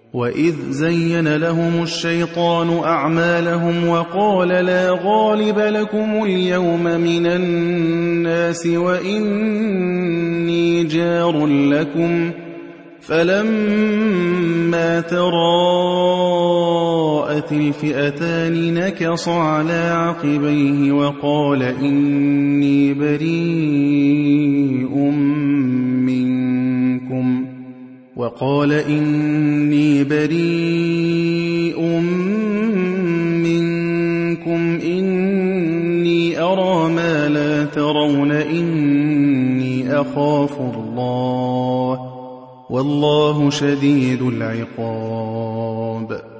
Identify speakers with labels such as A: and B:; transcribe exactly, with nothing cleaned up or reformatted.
A: وإذ زين لهم الشيطان أعمالهم وقال لا غالب لكم اليوم من الناس وإني جار لكم فلما تراءت الفئتان نكص على عقبيه وقال إني بريء منكم وقال إني بريء منكم إني أرى ما لا ترون إني أخاف الله والله شديد العقاب.